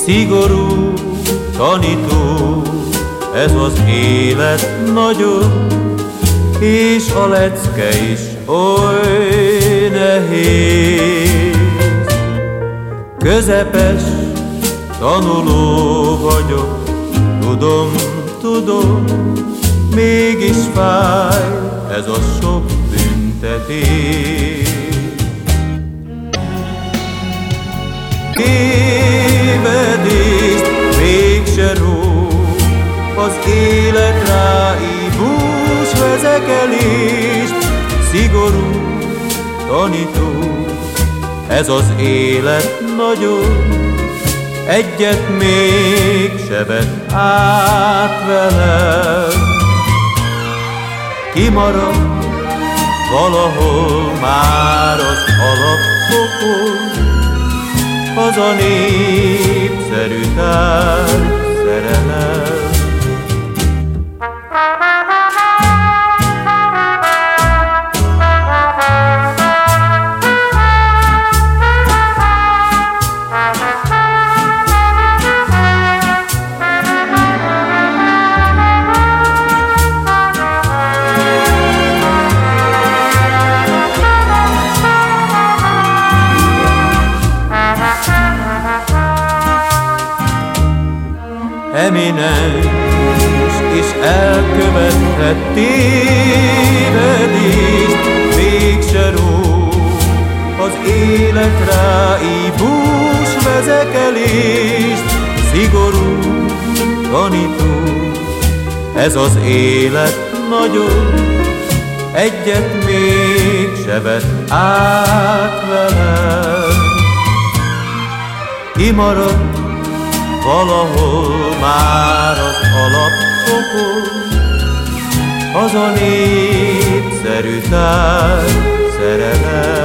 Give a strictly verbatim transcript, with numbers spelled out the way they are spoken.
Szigorú tanító, ez az élet nagyon, és a lecke is oly nehéz. Közepes tanuló vagyok, tudom, tudom, mégis fáj ez a sok büntetés. Tévedést mégse ró, az élet ráívós vezekelést. Szigorú tanító, ez az élet nagyon, egyet mégse vett át velem. Kimarad valahol már az alapfokon, az a népszerű tárgyszerelem. Eminens és elkövethet tévedést, mégse ró az élet ráívós vezekelést. Szigorú tanító, ez az élet nagyon, egyet mégse vett át velem. Kimarad valahol már az alapfokon, az a népszerű tárgyszerelem.